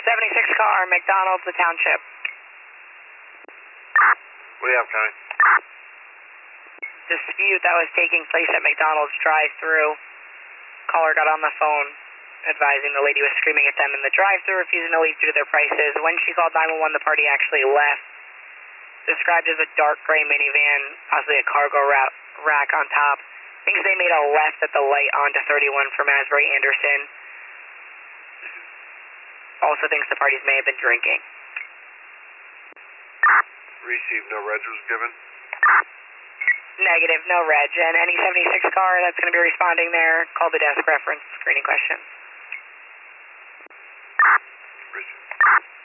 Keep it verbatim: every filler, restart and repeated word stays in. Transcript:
seventy-six car, McDonald's, the township. What do you have, County? Dispute that was taking place at McDonald's drive-thru. Caller got on the phone advising the lady was screaming at them in the drive-thru, refusing to leave due to their prices. When she called nine one one, the party actually left. Described as a dark gray minivan, possibly a cargo ra- rack on top. Thinks they made a left at the light onto thirty-one from Asbury Anderson. Also thinks the parties may have been drinking. Received, no reg was given? Negative, no reg. And any seventy-six car that's going to be responding there, call the desk reference screening question. Received.